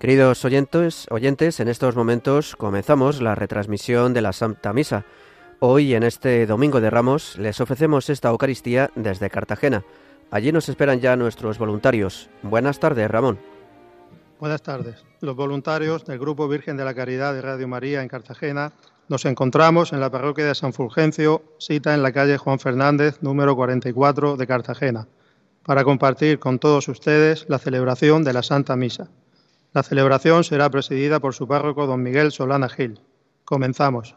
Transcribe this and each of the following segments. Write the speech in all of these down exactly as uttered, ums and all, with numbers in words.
Queridos oyentes, oyentes, en estos momentos comenzamos la retransmisión de la Santa Misa. Hoy, en este Domingo de Ramos, les ofrecemos esta Eucaristía desde Cartagena. Allí nos esperan ya nuestros voluntarios. Buenas tardes, Ramón. Buenas tardes. Los voluntarios del Grupo Virgen de la Caridad de Radio María en Cartagena nos encontramos en la parroquia de San Fulgencio, cita en la calle Juan Fernández, número cuarenta y cuatro de Cartagena, para compartir con todos ustedes la celebración de la Santa Misa. La celebración será presidida por su párroco, don Miguel Solana Gil. Comenzamos.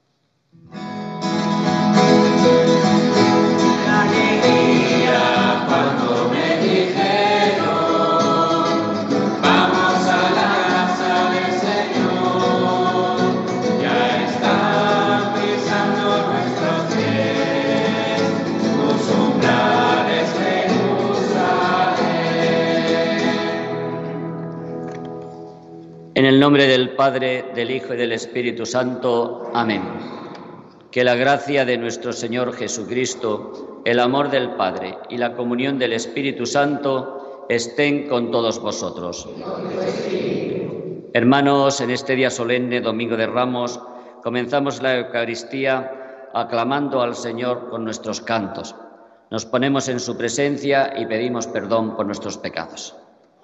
En el nombre del Padre, del Hijo y del Espíritu Santo. Amén. Que la gracia de nuestro Señor Jesucristo, el amor del Padre y la comunión del Espíritu Santo estén con todos vosotros. Hermanos, en este día solemne, Domingo de Ramos, comenzamos la Eucaristía aclamando al Señor con nuestros cantos. Nos ponemos en su presencia y pedimos perdón por nuestros pecados.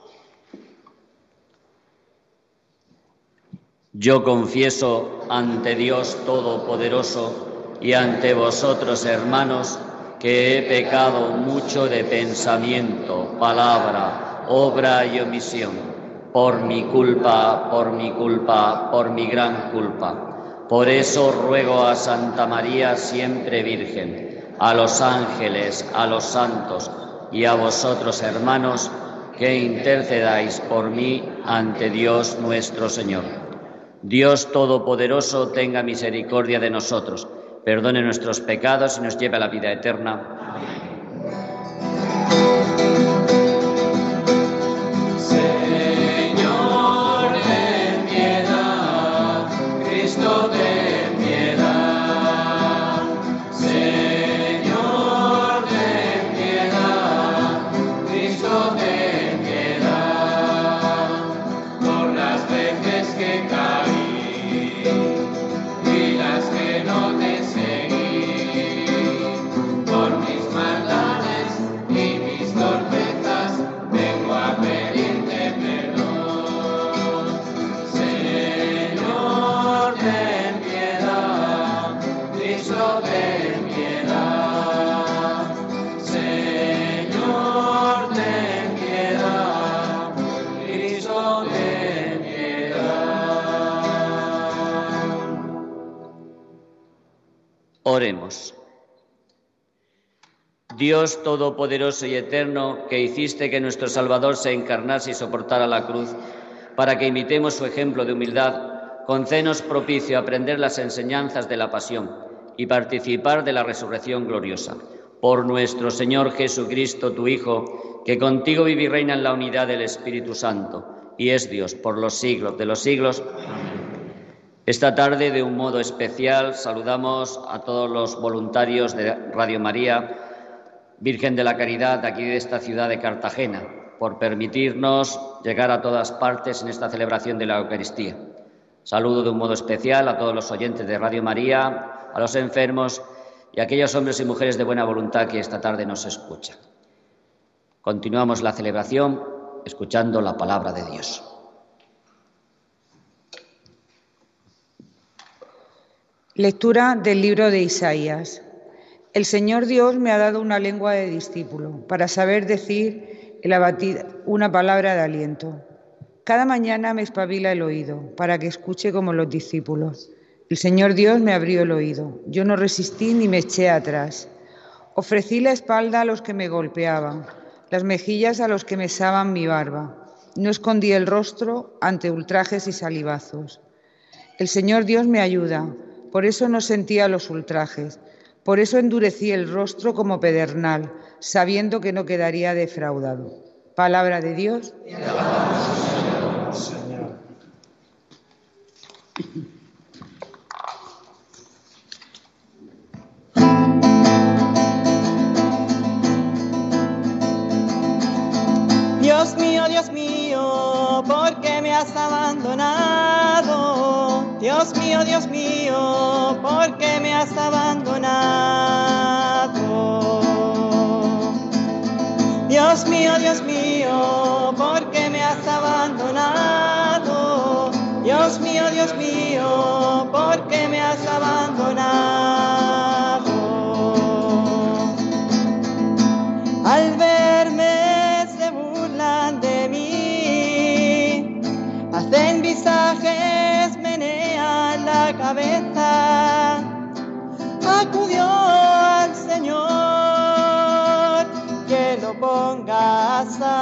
Yo confieso ante Dios Todopoderoso y ante vosotros, hermanos, que he pecado mucho de pensamiento, palabra, obra y omisión, por mi culpa, por mi culpa, por mi gran culpa. Por eso ruego a Santa María, siempre Virgen, a los ángeles, a los santos y a vosotros, hermanos, que intercedáis por mí ante Dios nuestro Señor. Dios Todopoderoso tenga misericordia de nosotros, perdone nuestros pecados y nos lleve a la vida eterna. Amén. Señor, ten piedad, Cristo, ten piedad. Señor, ten piedad, Cristo, ten piedad. Por las veces que caí y las que no te seguí, por mis maldades y mis torpezas vengo a pedirte perdón. Señor, ten piedad, Cristo, ten piedad. Señor, ten piedad, Cristo, ten piedad. Oremos. Dios Todopoderoso y Eterno, que hiciste que nuestro Salvador se encarnase y soportara la cruz, para que imitemos su ejemplo de humildad, concédenos propicio a aprender las enseñanzas de la pasión y participar de la resurrección gloriosa. Por nuestro Señor Jesucristo, tu Hijo, que contigo vive y reina en la unidad del Espíritu Santo, y es Dios por los siglos de los siglos. Amén. Esta tarde, de un modo especial, saludamos a todos los voluntarios de Radio María, Virgen de la Caridad, de aquí de esta ciudad de Cartagena, por permitirnos llegar a todas partes en esta celebración de la Eucaristía. Saludo de un modo especial a todos los oyentes de Radio María, a los enfermos y a aquellos hombres y mujeres de buena voluntad que esta tarde nos escuchan. Continuamos la celebración escuchando la palabra de Dios. Lectura del libro de Isaías. El Señor Dios me ha dado una lengua de discípulo para saber decir el abatido, una palabra de aliento. Cada mañana me espabila el oído para que escuche como los discípulos. El Señor Dios me abrió el oído. Yo no resistí ni me eché atrás. Ofrecí la espalda a los que me golpeaban, las mejillas a los que mesaban mi barba. No escondí el rostro ante ultrajes y salivazos. El Señor Dios me ayuda. Por eso no sentía los ultrajes, por eso endurecí el rostro como pedernal, sabiendo que no quedaría defraudado. Palabra de Dios. Te alabamos, Señor. Dios mío, Dios Dios mío, ¿por qué me has abandonado? Dios mío, Dios mío, ¿por qué me has abandonado? Dios mío, Dios mío, ¿por qué me has abandonado? Dios mío, Dios mío, ¿por qué me has abandonado? Al verme se burlan de mí, hacen visajes, menean la cabeza. Acudió al Señor, que lo ponga a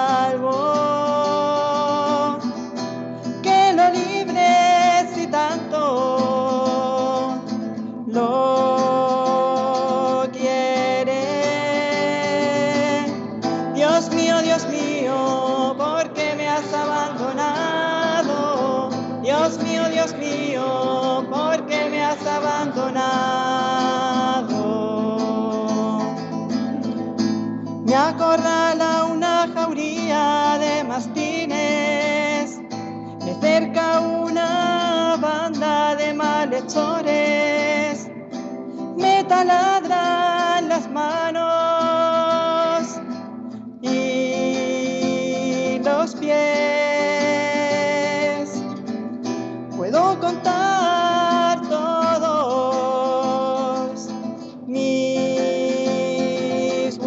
salvo, que lo libre si tanto lo quiere. Dios mío, Dios mío, ¿por qué me has abandonado? Dios mío, Dios mío, ¿por qué me has abandonado? Me acorrala una jauría de mastines, me cerca una banda de malhechores, me taladran las manos y los pies. Puedo contar todos mis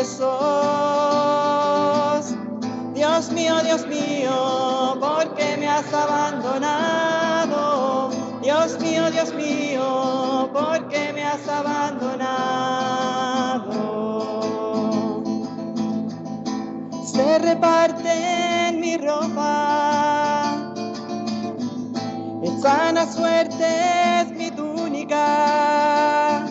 huesos. Dios mío, Dios mío, ¿por qué me has abandonado? Dios mío, Dios mío, ¿por qué me has abandonado? Se reparten mi ropa, echan a suertes mi túnica,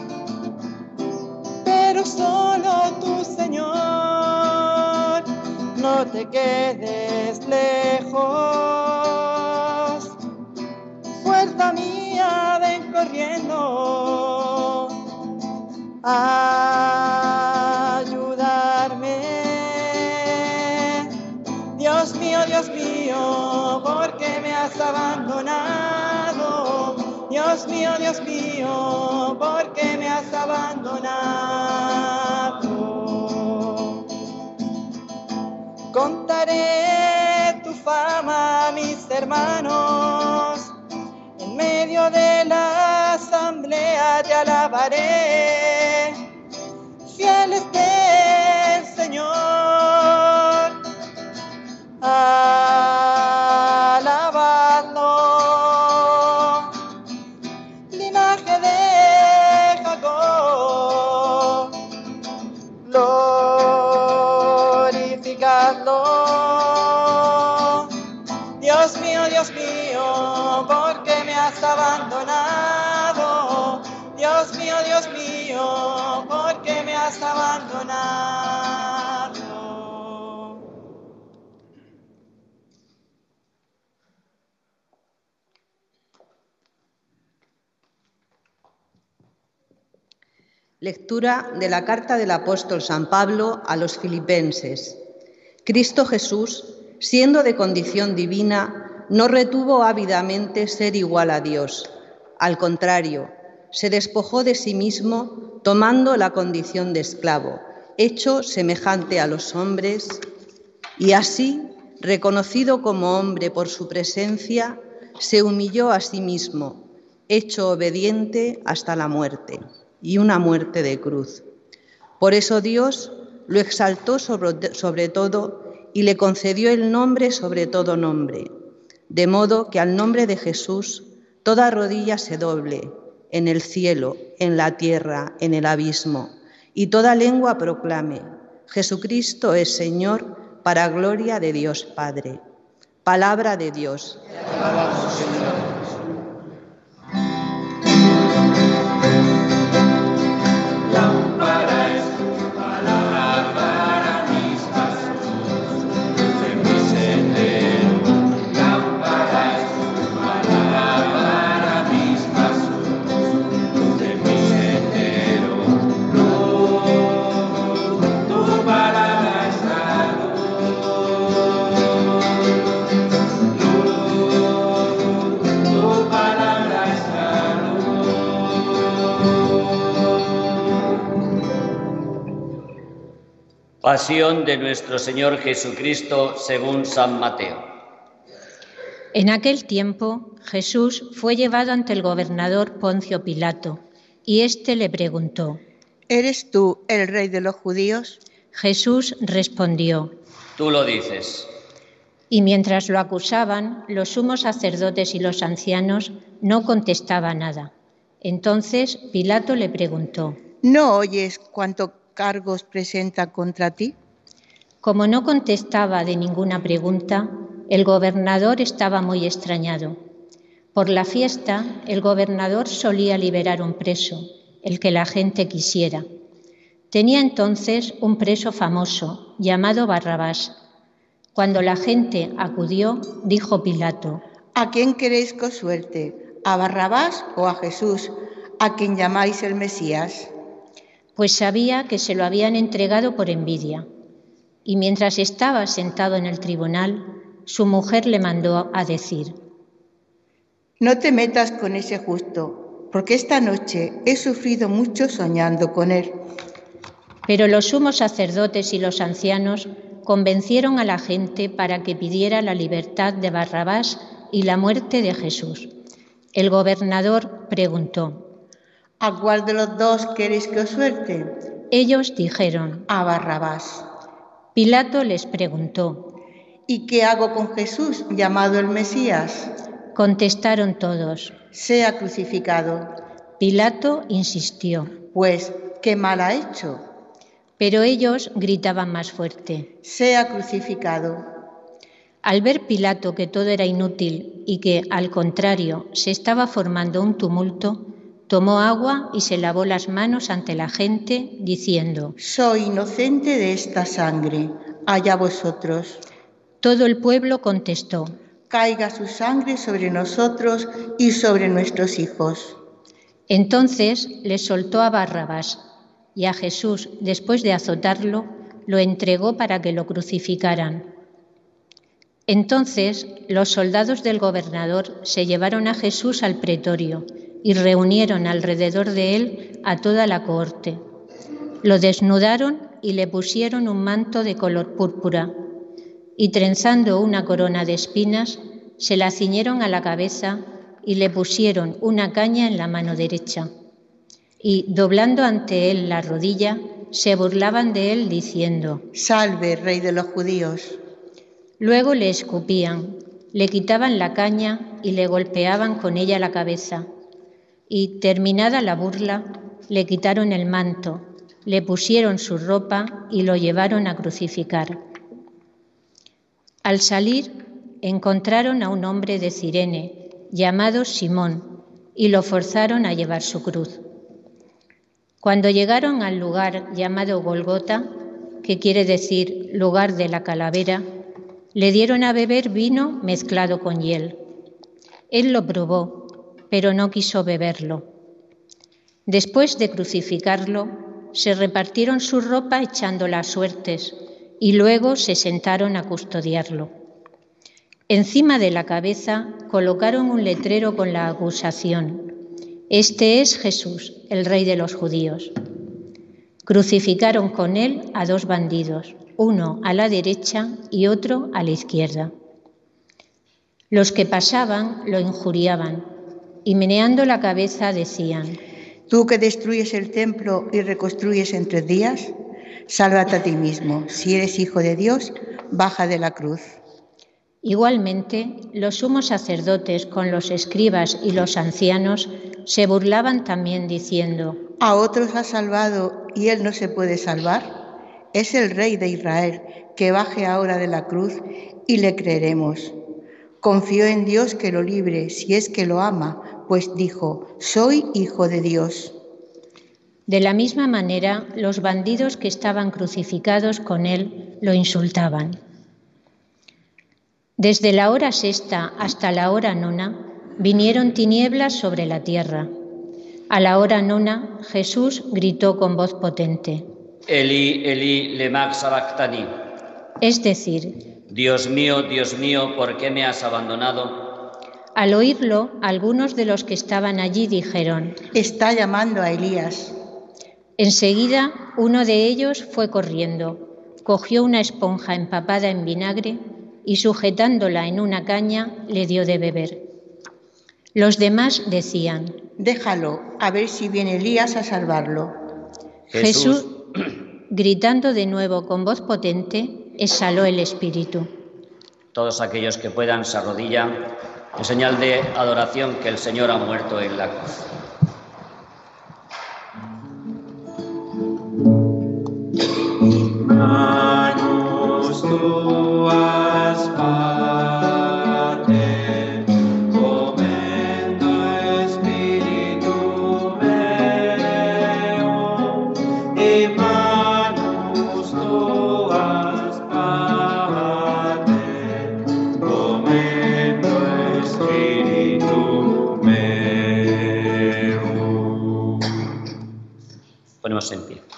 pero solo tú, Señor, no te quedes lejos. Fuerza mía, ven corriendo a ayudarme. Dios mío, Dios mío, ¿por qué me has abandonado? Dios mío, Dios mío, ¿por qué me has abandonado? Contaré tu fama a mis hermanos, en medio de la asamblea te alabaré. Fiel esté el Señor, alabadlo. Linaje de Jacob, glorificadlo. Dios mío, Dios mío, ¿por qué me has abandonado? Dios mío, Dios mío, ¿por qué me has abandonado? Lectura de la carta del apóstol San Pablo a los Filipenses. Cristo Jesús, siendo de condición divina, no retuvo ávidamente ser igual a Dios. Al contrario, se despojó de sí mismo, tomando la condición de esclavo, hecho semejante a los hombres, y así, reconocido como hombre por su presencia, se humilló a sí mismo, hecho obediente hasta la muerte, y una muerte de cruz. Por eso Dios lo exaltó sobre, sobre todo y le concedió el nombre sobre todo nombre, de modo que al nombre de Jesús toda rodilla se doble, en el cielo, en la tierra, en el abismo, y toda lengua proclame: Jesucristo es Señor, para gloria de Dios Padre. Palabra de Dios. Te alabamos, Señor. Lámpara es tu palabra para mis pasos, luz en mi sendero. Lámpara es tu palabra para mis pasos, luz en mi sendero. Luz, tu palabra es la luz. Pasión de nuestro Señor Jesucristo según San Mateo. En aquel tiempo, Jesús fue llevado ante el gobernador Poncio Pilato, y éste le preguntó: ¿Eres tú el rey de los judíos? Jesús respondió: Tú lo dices. Y mientras lo acusaban, los sumos sacerdotes y los ancianos no contestaban nada. Entonces Pilato le preguntó: ¿No oyes cuántos cargos presenta contra ti? Como no contestaba de ninguna pregunta, el gobernador estaba muy extrañado. Por la fiesta, el gobernador solía liberar un preso, el que la gente quisiera. Tenía entonces un preso famoso, llamado Barrabás. Cuando la gente acudió, dijo Pilato: ¿A quién queréis que os suelte? ¿A Barrabás o a Jesús, a quien llamáis el Mesías? Pues sabía que se lo habían entregado por envidia. Y mientras estaba sentado en el tribunal, su mujer le mandó a decir: No te metas con ese justo, porque esta noche he sufrido mucho soñando con él. Pero los sumos sacerdotes y los ancianos convencieron a la gente para que pidiera la libertad de Barrabás y la muerte de Jesús. El gobernador preguntó: ¿A cuál de los dos queréis que os suelte? Ellos dijeron: A Barrabás. Pilato les preguntó: ¿Y qué hago con Jesús, llamado el Mesías? Contestaron todos: Sea crucificado. Pilato insistió: Pues, ¿qué mal ha hecho? Pero ellos gritaban más fuerte: Sea crucificado. Al ver Pilato que todo era inútil y que, al contrario, se estaba formando un tumulto, tomó agua y se lavó las manos ante la gente, diciendo: Soy inocente de esta sangre, allá vosotros. Todo el pueblo contestó: Caiga su sangre sobre nosotros y sobre nuestros hijos. Entonces le soltó a Barrabás, y a Jesús, después de azotarlo, lo entregó para que lo crucificaran. Entonces los soldados del gobernador se llevaron a Jesús al pretorio y reunieron alrededor de él a toda la cohorte. Lo desnudaron y le pusieron un manto de color púrpura, y trenzando una corona de espinas, se la ciñeron a la cabeza y le pusieron una caña en la mano derecha. Y, doblando ante él la rodilla, se burlaban de él diciendo: Salve, rey de los judíos. Luego le escupían, le quitaban la caña y le golpeaban con ella la cabeza. Y, terminada la burla, le quitaron el manto, le pusieron su ropa y lo llevaron a crucificar. Al salir, encontraron a un hombre de Cirene, llamado Simón, y lo forzaron a llevar su cruz. Cuando llegaron al lugar llamado Golgota, que quiere decir lugar de la calavera, le dieron a beber vino mezclado con hiel. Él lo probó, pero no quiso beberlo. Después de crucificarlo, se repartieron su ropa echándola a suertes y luego se sentaron a custodiarlo. Encima de la cabeza colocaron un letrero con la acusación: Este es Jesús, el Rey de los judíos. Crucificaron con él a dos bandidos, uno a la derecha y otro a la izquierda. Los que pasaban lo injuriaban y meneando la cabeza decían: Tú que destruyes el templo y reconstruyes en tres días, sálvate a ti mismo. Si eres hijo de Dios, baja de la cruz. Igualmente, los sumos sacerdotes con los escribas y los ancianos se burlaban también diciendo: ¿A otros ha salvado y él no se puede salvar? Es el Rey de Israel, que baje ahora de la cruz y le creeremos. Confió en Dios que lo libre, si es que lo ama, pues dijo: soy hijo de Dios. De la misma manera, los bandidos que estaban crucificados con él lo insultaban. Desde la hora sexta hasta la hora nona vinieron tinieblas sobre la tierra. A la hora nona Jesús gritó con voz potente: Eli, Eli, lema sabactani. Es decir: Dios mío, Dios mío, ¿por qué me has abandonado? Al oírlo, algunos de los que estaban allí dijeron: Está llamando a Elías. Enseguida, uno de ellos fue corriendo, cogió una esponja empapada en vinagre y sujetándola en una caña le dio de beber. Los demás decían: déjalo, a ver si viene Elías a salvarlo. Jesús, gritando de nuevo con voz potente, exhaló el espíritu. Todos aquellos que puedan se arrodillan en señal de adoración que el Señor ha muerto en la cruz. Manos tuas, Pater, comendo espíritu meo, y manos tuas, Pater, comendo espíritu meo. Ponemos en pie.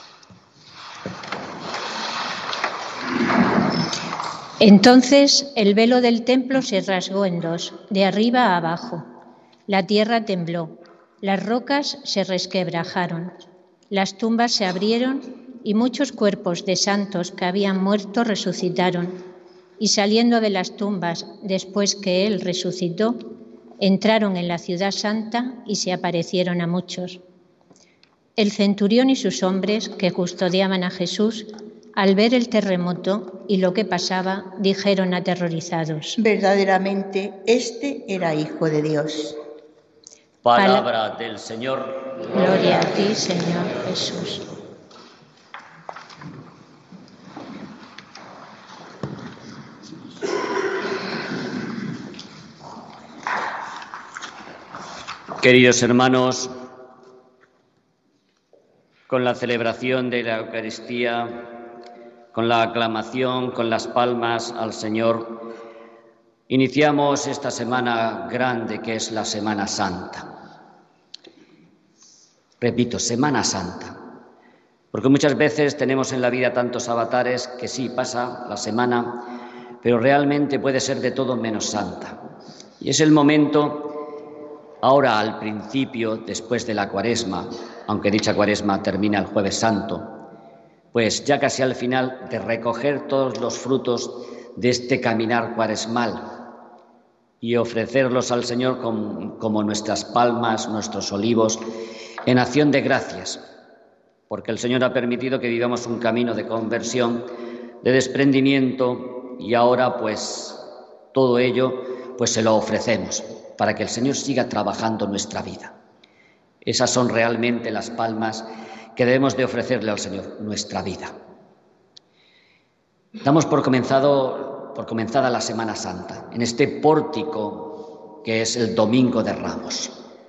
Entonces el velo del templo se rasgó en dos, de arriba a abajo. La tierra tembló, las rocas se resquebrajaron, las tumbas se abrieron y muchos cuerpos de santos que habían muerto resucitaron. Y saliendo de las tumbas después que él resucitó, entraron en la ciudad santa y se aparecieron a muchos. El centurión y sus hombres que custodiaban a Jesús, al ver el terremoto y lo que pasaba, dijeron aterrorizados: verdaderamente, este era Hijo de Dios. Palabra del Señor. Gloria a ti, Señor Jesús. Queridos hermanos, con la celebración de la Eucaristía, con la aclamación, con las palmas al Señor, iniciamos esta semana grande que es la Semana Santa. Repito, Semana Santa, porque muchas veces tenemos en la vida tantos avatares que sí pasa la semana, pero realmente puede ser de todo menos santa. Y es el momento, ahora al principio, después de la Cuaresma, aunque dicha Cuaresma termina el Jueves Santo, pues ya casi al final, de recoger todos los frutos de este caminar cuaresmal y ofrecerlos al Señor como, como nuestras palmas, nuestros olivos, en acción de gracias, porque el Señor ha permitido que vivamos un camino de conversión, de desprendimiento, y ahora pues todo ello pues se lo ofrecemos para que el Señor siga trabajando nuestra vida. Esas son realmente las palmas que debemos de ofrecerle al Señor, nuestra vida. Damos por comenzado, por comenzada la Semana Santa, en este pórtico que es el Domingo de Ramos.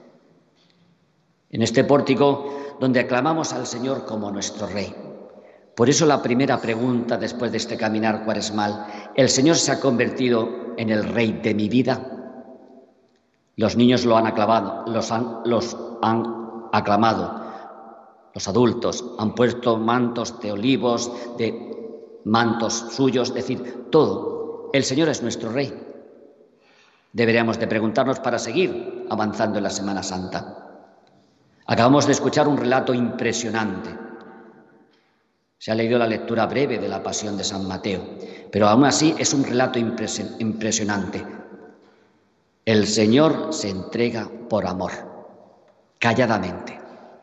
En este pórtico donde aclamamos al Señor como nuestro Rey. Por eso la primera pregunta después de este caminar cuaresmal: ¿el Señor se ha convertido en el Rey de mi vida? Los niños lo han aclamado, los han, los han aclamado. Los adultos han puesto mantos de olivos, de mantos suyos, es decir, todo. El Señor es nuestro Rey. Deberíamos de preguntarnos para seguir avanzando en la Semana Santa. Acabamos de escuchar un relato impresionante. Se ha leído la lectura breve de la Pasión de San Mateo, pero aún así es un relato impresionante. El Señor se entrega por amor, calladamente.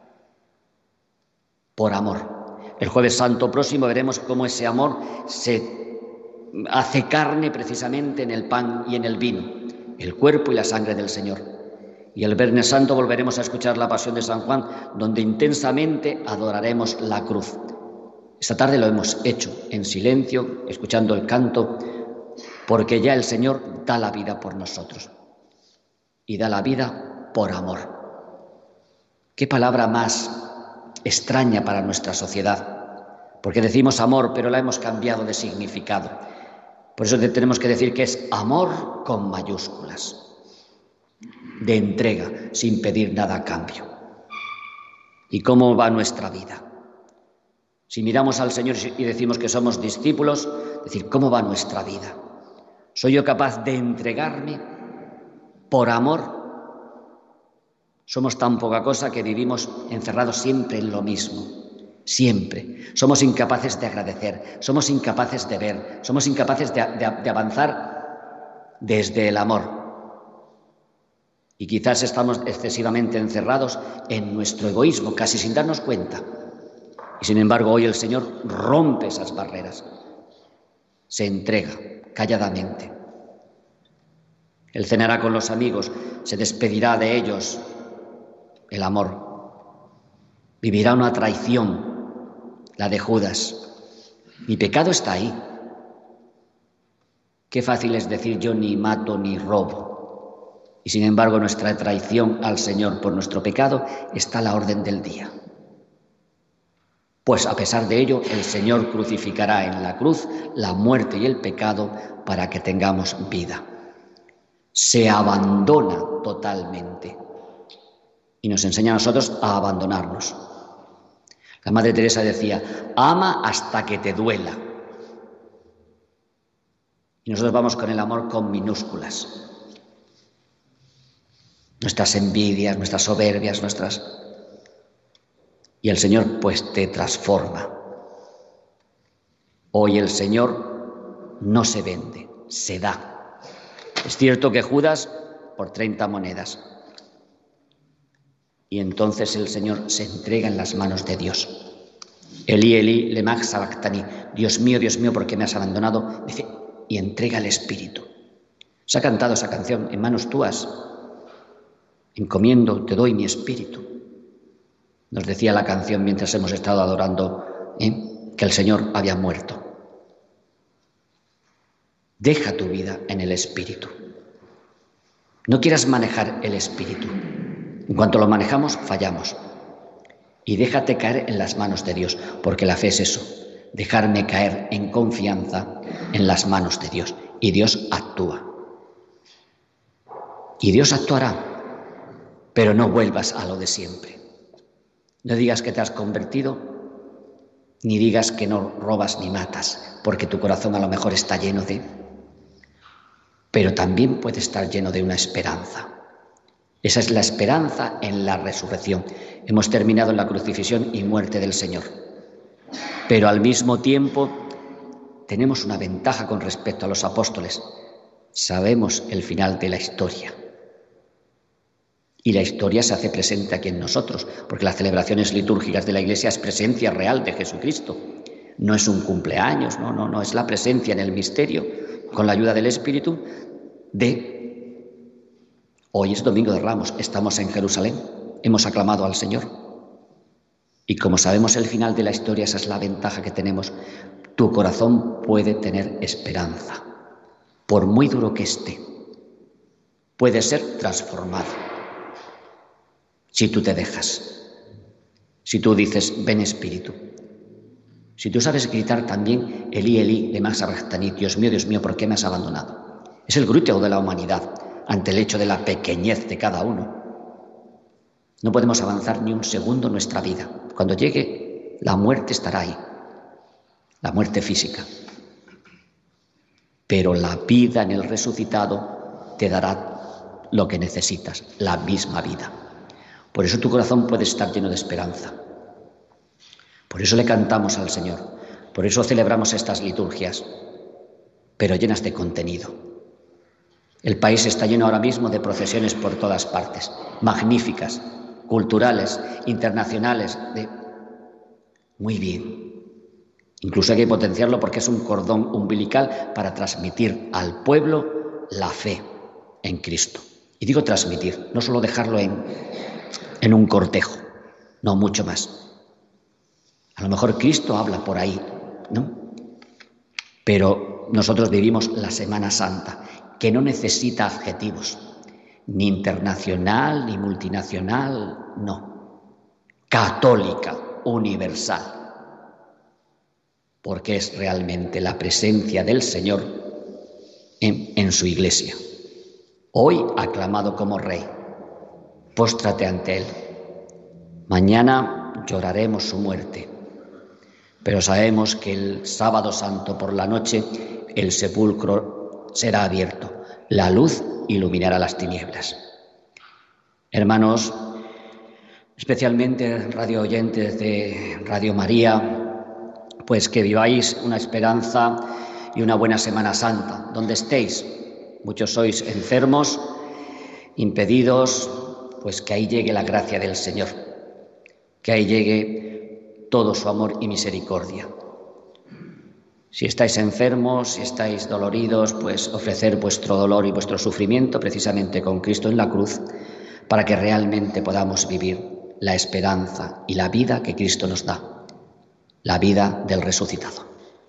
Por amor. El Jueves Santo próximo veremos cómo ese amor se hace carne precisamente en el pan y en el vino, el cuerpo y la sangre del Señor. Y el Viernes Santo volveremos a escuchar la Pasión de San Juan, donde intensamente adoraremos la cruz. Esta tarde lo hemos hecho en silencio, escuchando el canto, porque ya el Señor da la vida por nosotros. Y da la vida por amor. ¿Qué palabra más extraña para nuestra sociedad? Porque decimos amor, pero la hemos cambiado de significado. Por eso tenemos que decir que es amor con mayúsculas, de entrega, sin pedir nada a cambio. ¿Y cómo va nuestra vida? Si miramos al Señor y decimos que somos discípulos, decir, ¿cómo va nuestra vida? ¿Soy yo capaz de entregarme por amor? Somos tan poca cosa que vivimos encerrados siempre en lo mismo. siempre. Somos incapaces de agradecer, somos incapaces de ver, somos incapaces de, de, de avanzar desde el amor. Y quizás estamos excesivamente encerrados en nuestro egoísmo, casi sin darnos cuenta. Y sin embargo, hoy el Señor rompe esas barreras, se entrega calladamente. Él cenará con los amigos, se despedirá de ellos el amor. Vivirá una traición, la de Judas. Mi pecado está ahí. Qué fácil es decir yo ni mato ni robo. Y sin embargo nuestra traición al Señor por nuestro pecado está a la orden del día. Pues a pesar de ello, el Señor crucificará en la cruz la muerte y el pecado para que tengamos vida. Se abandona totalmente y nos enseña a nosotros a abandonarnos. La Madre Teresa decía, ama hasta que te duela. Y nosotros vamos con el amor con minúsculas. Nuestras envidias, nuestras soberbias, nuestras... Y el Señor pues te transforma. Hoy el Señor no se vende, se da. Es cierto que Judas por treinta monedas. Y entonces el Señor se entrega en las manos de Dios. Elí, Elí, lema sabactani. Dios mío, Dios mío, ¿por qué me has abandonado? Dice, y entrega el Espíritu. Se ha cantado esa canción, en manos tuyas. Encomiendo, te doy mi espíritu. Nos decía la canción mientras hemos estado adorando ¿eh? que el Señor había muerto. Deja tu vida en el espíritu. No quieras manejar el espíritu. En cuanto lo manejamos, fallamos. Y déjate caer en las manos de Dios, porque la fe es eso, dejarme caer en confianza en las manos de Dios. Y Dios actúa. Y Dios actuará. Pero no vuelvas a lo de siempre. No digas que te has convertido, ni digas que no robas ni matas, porque tu corazón a lo mejor está lleno de... Pero también puede estar lleno de una esperanza. Esa es la esperanza en la resurrección. Hemos terminado en la crucifixión y muerte del Señor. Pero al mismo tiempo tenemos una ventaja con respecto a los apóstoles. Sabemos el final de la historia. Y la historia se hace presente aquí en nosotros, porque las celebraciones litúrgicas de la Iglesia es presencia real de Jesucristo. No es un cumpleaños, no, no, no, es la presencia en el misterio, con la ayuda del Espíritu, de... Hoy es Domingo de Ramos, estamos en Jerusalén, hemos aclamado al Señor. Y como sabemos el final de la historia, esa es la ventaja que tenemos. Tu corazón puede tener esperanza, por muy duro que esté. Puede ser transformado. Si tú te dejas, si tú dices, ven Espíritu, si tú sabes gritar también, Elí, Elí, lema sabactani, Dios mío, Dios mío, ¿por qué me has abandonado? Es el grito de la humanidad ante el hecho de la pequeñez de cada uno. No podemos avanzar ni un segundo en nuestra vida. Cuando llegue, la muerte estará ahí, la muerte física. Pero la vida en el resucitado te dará lo que necesitas, la misma vida. Por eso tu corazón puede estar lleno de esperanza. Por eso le cantamos al Señor. Por eso celebramos estas liturgias, pero llenas de contenido. El país está lleno ahora mismo de procesiones por todas partes, magníficas, culturales, internacionales, de... Muy bien. Incluso hay que potenciarlo porque es un cordón umbilical para transmitir al pueblo la fe en Cristo. Y digo transmitir, no solo dejarlo en... en un cortejo, no mucho más. A lo mejor Cristo habla por ahí, ¿no? Pero nosotros vivimos la Semana Santa, que no necesita adjetivos, ni internacional, ni multinacional, no. Católica, universal, porque es realmente la presencia del Señor en, en su Iglesia. Hoy aclamado como Rey. Póstrate ante Él. Mañana lloraremos su muerte, pero sabemos que el sábado santo por la noche el sepulcro será abierto, la luz iluminará las tinieblas. Hermanos, especialmente radio oyentes de Radio María, pues que viváis una esperanza y una buena Semana Santa, donde estéis. Muchos sois enfermos, impedidos, pues que ahí llegue la gracia del Señor, que ahí llegue todo su amor y misericordia. Si estáis enfermos, si estáis doloridos, pues ofrecer vuestro dolor y vuestro sufrimiento precisamente con Cristo en la cruz, para que realmente podamos vivir la esperanza y la vida que Cristo nos da, la vida del resucitado.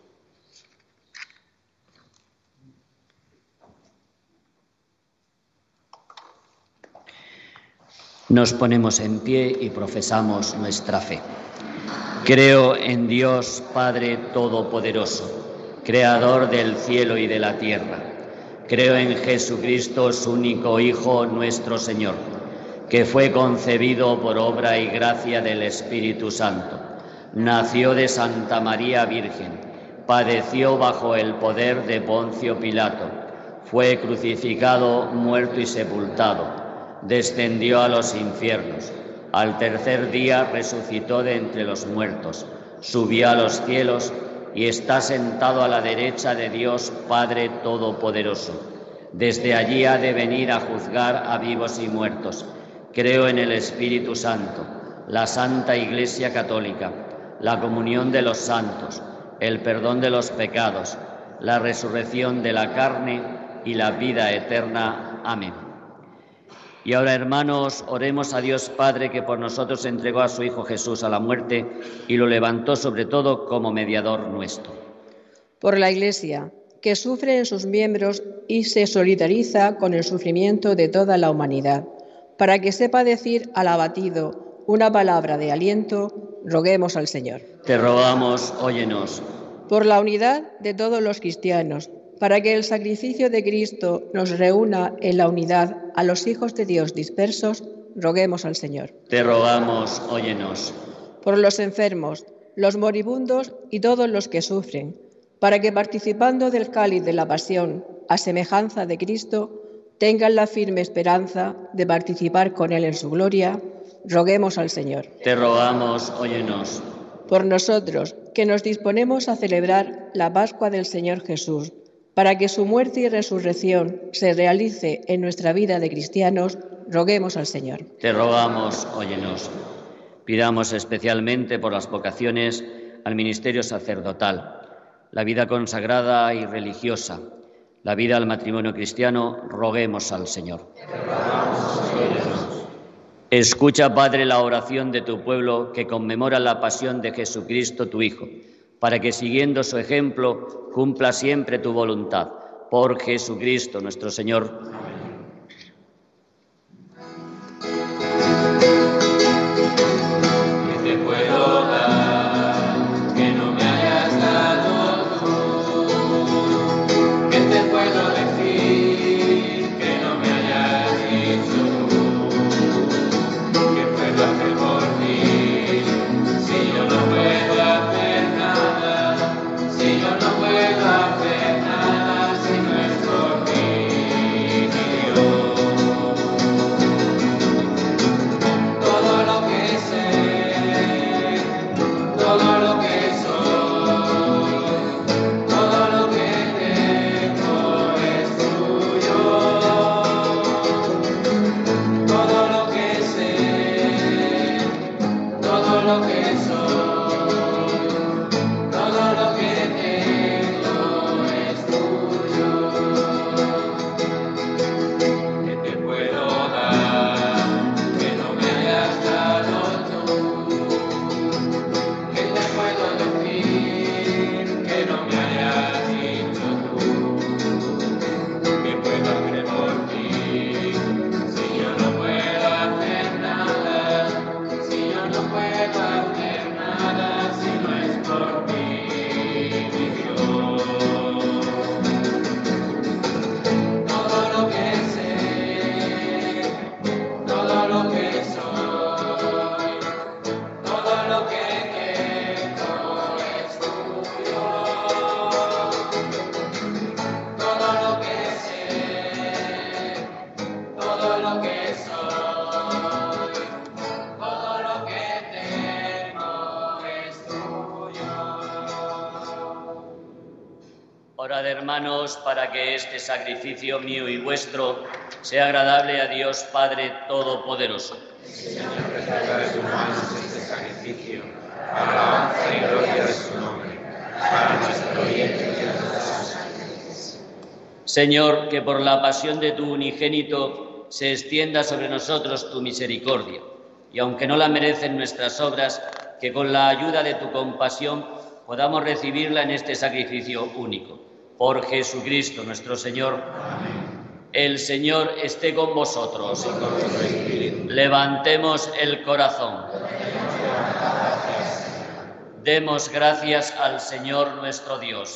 Nos ponemos en pie y profesamos nuestra fe. Creo en Dios Padre Todopoderoso, Creador del cielo y de la tierra. Creo en Jesucristo, su único Hijo, nuestro Señor, que fue concebido por obra y gracia del Espíritu Santo. Nació de Santa María Virgen, padeció bajo el poder de Poncio Pilato, fue crucificado, muerto y sepultado, descendió a los infiernos. Al tercer día resucitó de entre los muertos, subió a los cielos y está sentado a la derecha de Dios Padre Todopoderoso. Desde allí ha de venir a juzgar a vivos y muertos. Creo en el Espíritu Santo, la Santa Iglesia Católica, la comunión de los santos, el perdón de los pecados, la resurrección de la carne y la vida eterna. Amén. Y ahora, hermanos, oremos a Dios Padre, que por nosotros entregó a su Hijo Jesús a la muerte y lo levantó sobre todo como mediador nuestro. Por la Iglesia, que sufre en sus miembros y se solidariza con el sufrimiento de toda la humanidad, para que sepa decir al abatido una palabra de aliento, roguemos al Señor. Te rogamos, óyenos. Por la unidad de todos los cristianos, para que el sacrificio de Cristo nos reúna en la unidad a los hijos de Dios dispersos, roguemos al Señor. Te rogamos, óyenos. Por los enfermos, los moribundos y todos los que sufren, para que participando del cáliz de la pasión, a semejanza de Cristo, tengan la firme esperanza de participar con Él en su gloria, roguemos al Señor. Te rogamos, óyenos. Por nosotros, que nos disponemos a celebrar la Pascua del Señor Jesús, para que su muerte y resurrección se realice en nuestra vida de cristianos, roguemos al Señor. Te rogamos, óyenos. Pidamos especialmente por las vocaciones al ministerio sacerdotal, la vida consagrada y religiosa, la vida al matrimonio cristiano, roguemos al Señor. Te rogamos, óyenos. Escucha, Padre, la oración de tu pueblo que conmemora la pasión de Jesucristo, tu Hijo, para que, siguiendo su ejemplo, cumpla siempre tu voluntad. Por Jesucristo nuestro Señor. ¿Qué te puedo dar que no me hayas dado tú? ¿Qué te puedo decir que no me hayas dicho tú? ¿Qué puedo hacer por ti si yo no puedo hacer nada? Si yo no puedo hacer nada si no es por ti. hermanos, para que este sacrificio mío y vuestro sea agradable a Dios Padre Todopoderoso. Señor, que traiga de tus manos este sacrificio, para la alabanza y gloria de su nombre, para nuestro bien y de nuestras almas. Señor, que por la pasión de tu unigénito se extienda sobre nosotros tu misericordia, y aunque no la merecen nuestras obras, que con la ayuda de tu compasión podamos recibirla en este sacrificio único. Por Jesucristo nuestro Señor. Amén. El Señor esté con vosotros. Y con tu espíritu. Levantemos el corazón. Demos gracias al Señor nuestro Dios.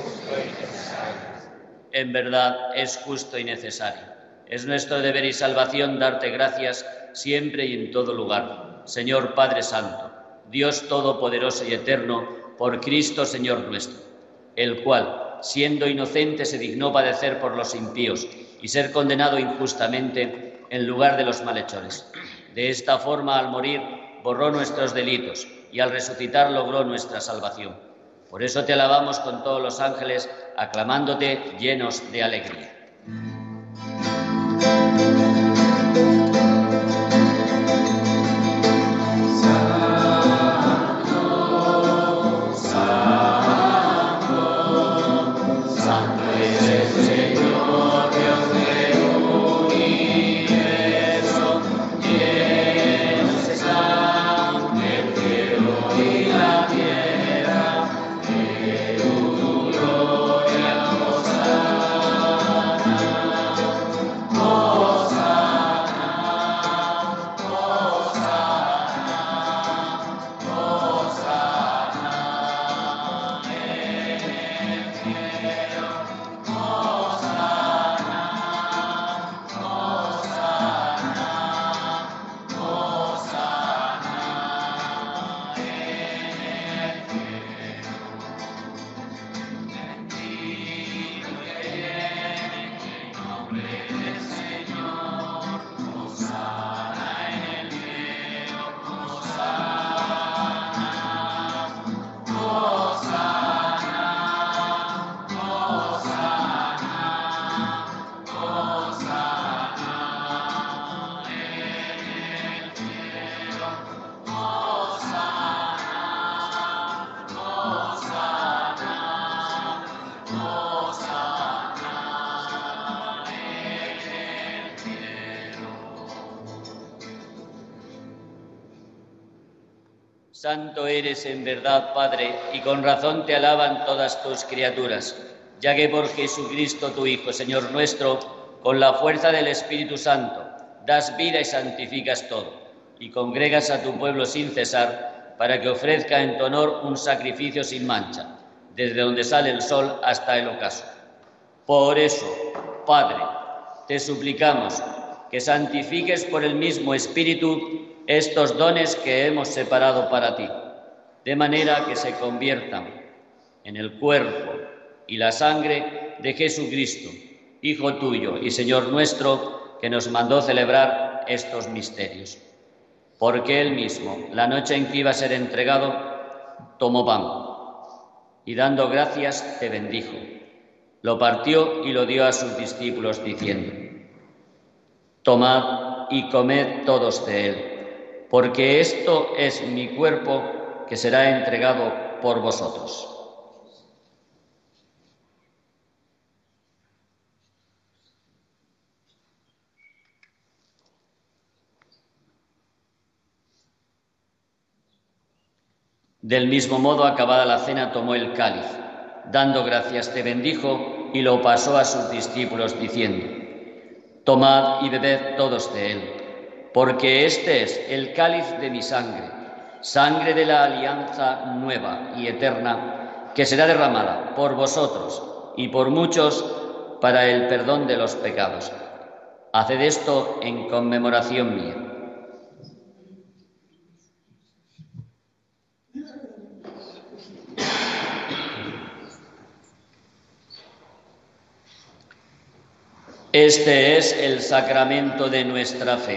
En verdad es justo y necesario. Es nuestro deber y salvación darte gracias siempre y en todo lugar. Señor Padre Santo, Dios Todopoderoso y Eterno, por Cristo Señor nuestro, el cual, siendo inocente, se dignó padecer por los impíos y ser condenado injustamente en lugar de los malhechores. De esta forma, al morir, borró nuestros delitos y al resucitar logró nuestra salvación. Por eso te alabamos con todos los ángeles, aclamándote llenos de alegría. Santo eres en verdad, Padre, y con razón te alaban todas tus criaturas, ya que por Jesucristo tu Hijo, Señor nuestro, con la fuerza del Espíritu Santo, das vida y santificas todo, y congregas a tu pueblo sin cesar, para que ofrezca en tu honor un sacrificio sin mancha, desde donde sale el sol hasta el ocaso. Por eso, Padre, te suplicamos que santifiques por el mismo Espíritu estos dones que hemos separado para ti, de manera que se conviertan en el cuerpo y la sangre de Jesucristo, Hijo tuyo y Señor nuestro, que nos mandó celebrar estos misterios. Porque Él mismo, la noche en que iba a ser entregado, tomó pan y dando gracias te bendijo. Lo partió y lo dio a sus discípulos diciendo: tomad y comed todos de él, porque esto es mi cuerpo que será entregado por vosotros. Del mismo modo, acabada la cena, tomó el cáliz, dando gracias te bendijo y lo pasó a sus discípulos diciendo: tomad y bebed todos de él, porque este es el cáliz de mi sangre, sangre de la alianza nueva y eterna, que será derramada por vosotros y por muchos para el perdón de los pecados. Haced esto en conmemoración mía. Este es el sacramento de nuestra fe.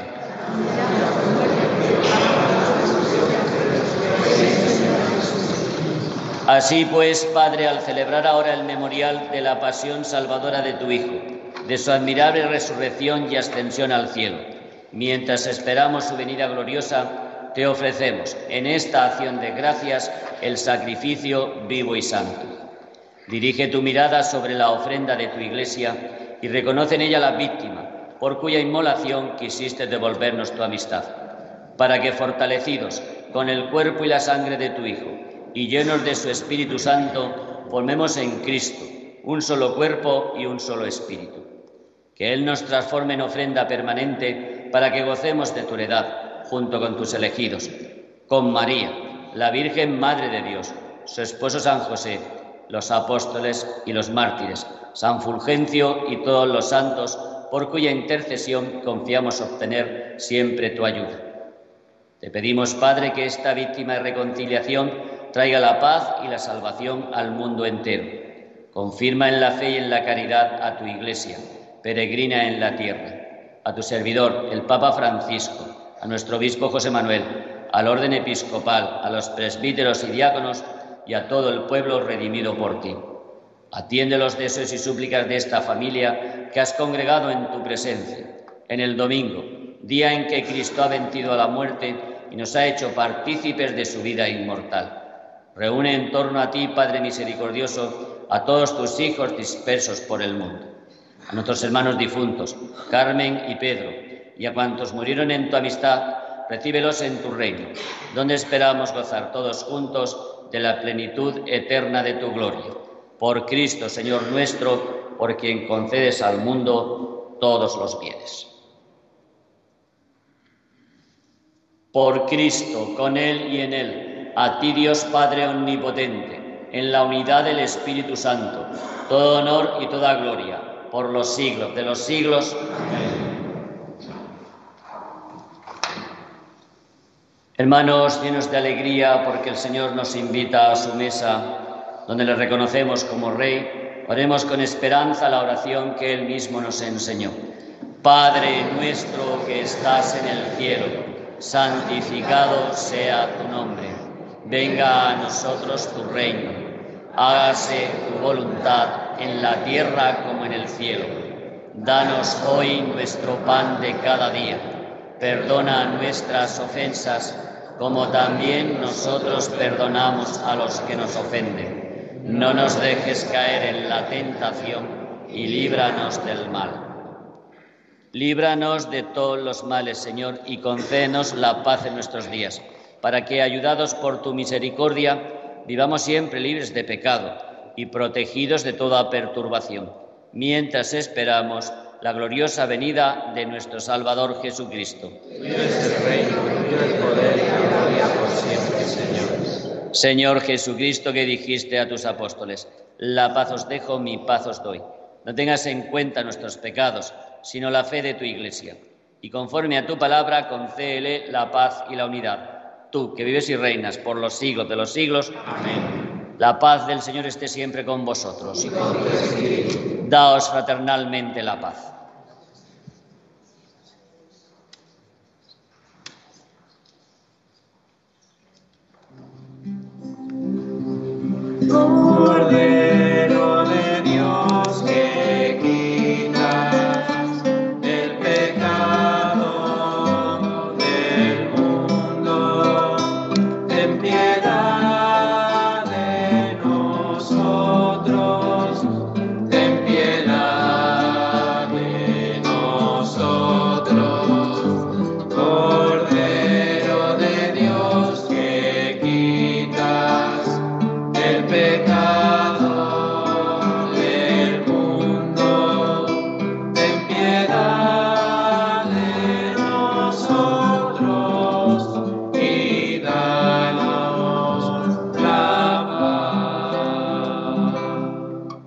Así pues, Padre, al celebrar ahora el memorial de la pasión salvadora de tu Hijo, de su admirable resurrección y ascensión al cielo, mientras esperamos su venida gloriosa, te ofrecemos en esta acción de gracias el sacrificio vivo y santo. Dirige tu mirada sobre la ofrenda de tu Iglesia y reconoce en ella la víctima por cuya inmolación quisiste devolvernos tu amistad, para que, fortalecidos con el cuerpo y la sangre de tu Hijo y llenos de su Espíritu Santo, formemos en Cristo un solo cuerpo y un solo espíritu. Que Él nos transforme en ofrenda permanente para que gocemos de tu heredad junto con tus elegidos, con María, la Virgen Madre de Dios, su esposo San José, los apóstoles y los mártires, San Fulgencio y todos los santos, por cuya intercesión confiamos obtener siempre tu ayuda. Te pedimos, Padre, que esta víctima de reconciliación traiga la paz y la salvación al mundo entero. Confirma en la fe y en la caridad a tu Iglesia, peregrina en la tierra, a tu servidor, el Papa Francisco, a nuestro obispo José Manuel, al orden episcopal, a los presbíteros y diáconos y a todo el pueblo redimido por ti. Atiende los deseos y súplicas de esta familia que has congregado en tu presencia, en el domingo, día en que Cristo ha vencido a la muerte y nos ha hecho partícipes de su vida inmortal. Reúne en torno a ti, Padre misericordioso, a todos tus hijos dispersos por el mundo, a nuestros hermanos difuntos, Carmen y Pedro, y a cuantos murieron en tu amistad, recíbelos en tu reino, donde esperamos gozar todos juntos de la plenitud eterna de tu gloria. Por Cristo, Señor nuestro, por quien concedes al mundo todos los bienes. Por Cristo, con Él y en Él, a ti, Dios Padre omnipotente, en la unidad del Espíritu Santo, todo honor y toda gloria, por los siglos de los siglos. Amén. Hermanos, llenos de alegría porque el Señor nos invita a su mesa, donde le reconocemos como Rey, oremos con esperanza la oración que Él mismo nos enseñó. Padre nuestro que estás en el cielo, santificado sea tu nombre. Venga a nosotros tu reino. Hágase tu voluntad en la tierra como en el cielo. Danos hoy nuestro pan de cada día. Perdona nuestras ofensas, como también nosotros perdonamos a los que nos ofenden. No nos dejes caer en la tentación y líbranos del mal. Líbranos de todos los males, Señor, y concédenos la paz en nuestros días, para que, ayudados por tu misericordia, vivamos siempre libres de pecado y protegidos de toda perturbación, mientras esperamos la gloriosa venida de nuestro Salvador Jesucristo. Tuyo es el reino, tuyo el poder y la gloria por siempre, Señor. Señor Jesucristo, que dijiste a tus apóstoles: la paz os dejo, mi paz os doy. No tengas en cuenta nuestros pecados, sino la fe de tu Iglesia. Y conforme a tu palabra, concédele la paz y la unidad. Tú, que vives y reinas por los siglos de los siglos. Amén. La paz del Señor esté siempre con vosotros. Y con tu espíritu. Daos fraternalmente la paz. Cordero de Dios, que quitas el pecado del mundo, ten piedad de nosotros, ten piedad de nosotros. Cordero de Dios, que quitas el pecado del mundo, ten piedad de nosotros y danos la paz.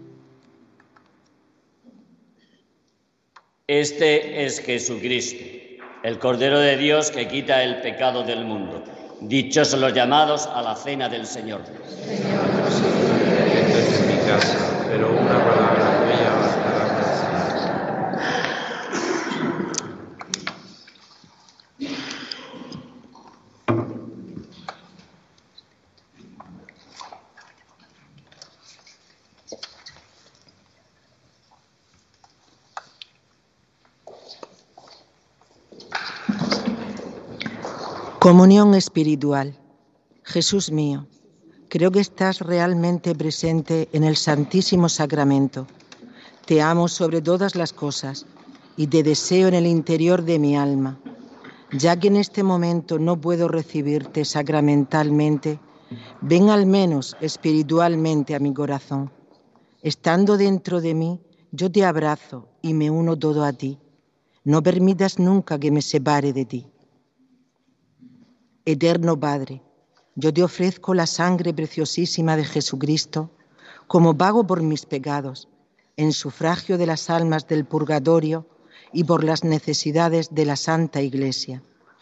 Este es Jesucristo, el Cordero de Dios que quita el pecado del mundo. Dichosos los llamados a la cena del Señor. Señor, no soy digno de que entres en mi casa, pero una palabra tuya bastará para siempre. Comunión espiritual. Jesús mío, creo que estás realmente presente en el Santísimo Sacramento. Te amo sobre todas las cosas y te deseo en el interior de mi alma. Ya que en este momento no puedo recibirte sacramentalmente, ven al menos espiritualmente a mi corazón. Estando dentro de mí, yo te abrazo y me uno todo a ti. No permitas nunca que me separe de ti. Eterno Padre, yo te ofrezco la sangre preciosísima de Jesucristo como pago por mis pecados, en sufragio de las almas del purgatorio y por las necesidades de la Santa Iglesia.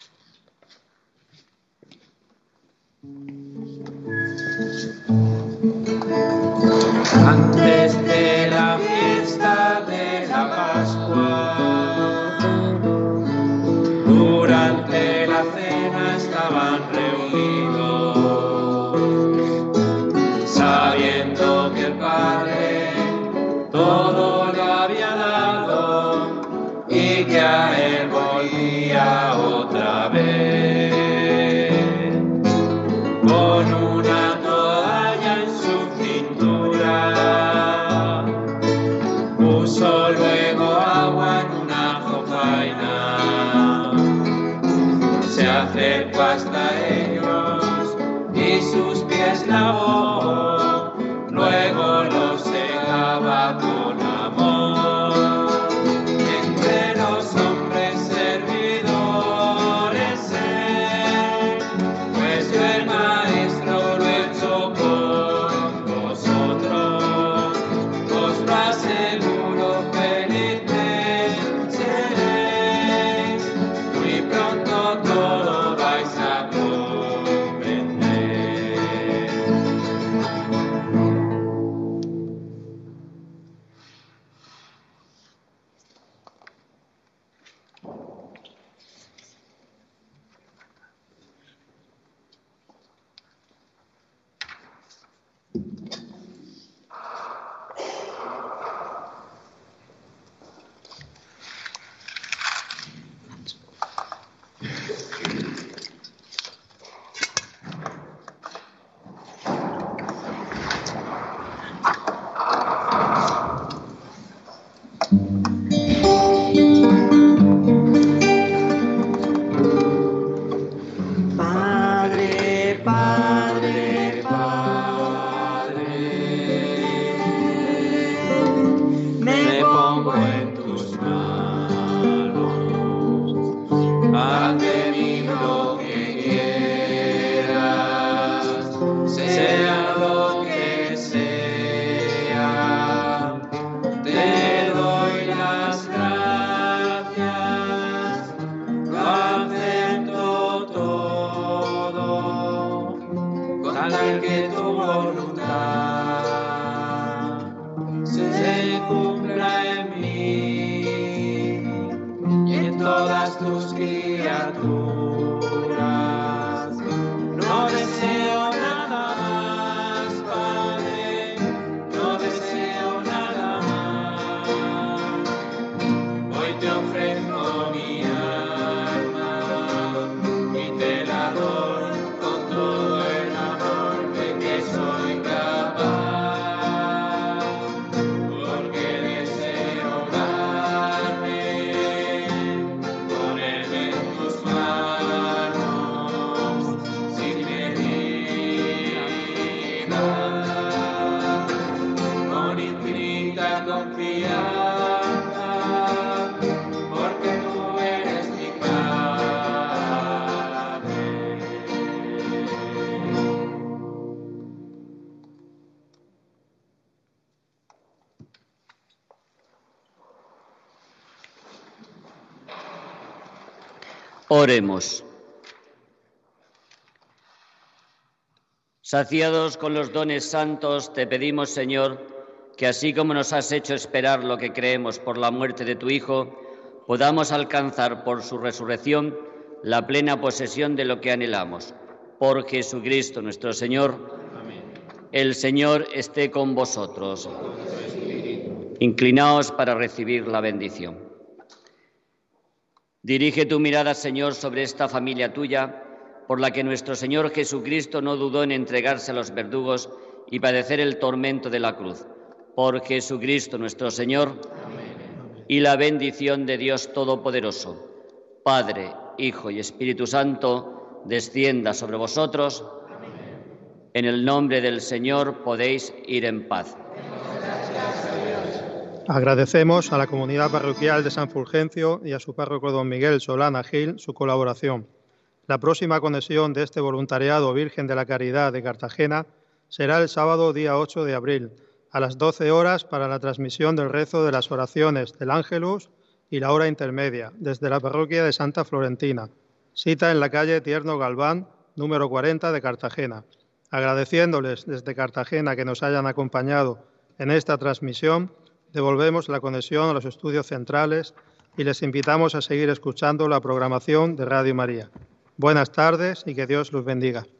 Antes de la fiesta de la Pascua, durante la cena estaban reunidos, sabiendo que el Padre todo le había dado y que a él volvía otra vez. Con una toalla en su cintura, puso luego agua en una jofaina, se acercó hasta ellos y sus pies lavó, luego los segaba con amor. Entre los hombres servidores él, pues yo el Maestro lo he hecho con vosotros, os lo aseguro, felices seréis, muy pronto todo vais a comprender. Padre, Padre, Padre, me pongo en tus manos, haz de mí lo que quieras, sea lo que sea, te doy las gracias, lo acepto todo, con tal que tu voluntad se cumpla en mí y en todas tus criaturas. No deseo nada más, Padre, no deseo nada más. Hoy te ofrezco mi alma y te la doy con todo el amor de que soy capaz, porque deseo darme, ponerme en tus manos sin medida, con infinita confianza, porque tú eres mi Padre. Oremos. Saciados con los dones santos, te pedimos, Señor, que así como nos has hecho esperar lo que creemos por la muerte de tu Hijo, podamos alcanzar por su resurrección la plena posesión de lo que anhelamos. Por Jesucristo nuestro Señor. Amén. El Señor esté con vosotros. Inclinaos para recibir la bendición. Dirige tu mirada, Señor, sobre esta familia tuya, por la que nuestro Señor Jesucristo no dudó en entregarse a los verdugos y padecer el tormento de la cruz. Por Jesucristo nuestro Señor. Amén. Y la bendición de Dios Todopoderoso, Padre, Hijo y Espíritu Santo, descienda sobre vosotros. Amén. En el nombre del Señor podéis ir en paz. Agradecemos a la comunidad parroquial de San Fulgencio y a su párroco don Miguel Solana Gil su colaboración. La próxima conexión de este voluntariado Virgen de la Caridad de Cartagena será el sábado día ocho de abril, a las doce horas para la transmisión del rezo de las oraciones del Ángelus y la hora intermedia, desde la parroquia de Santa Florentina. Cita en la calle Tierno Galván, número cuarenta de Cartagena. Agradeciéndoles desde Cartagena que nos hayan acompañado en esta transmisión, devolvemos la conexión a los estudios centrales y les invitamos a seguir escuchando la programación de Radio María. Buenas tardes y que Dios los bendiga.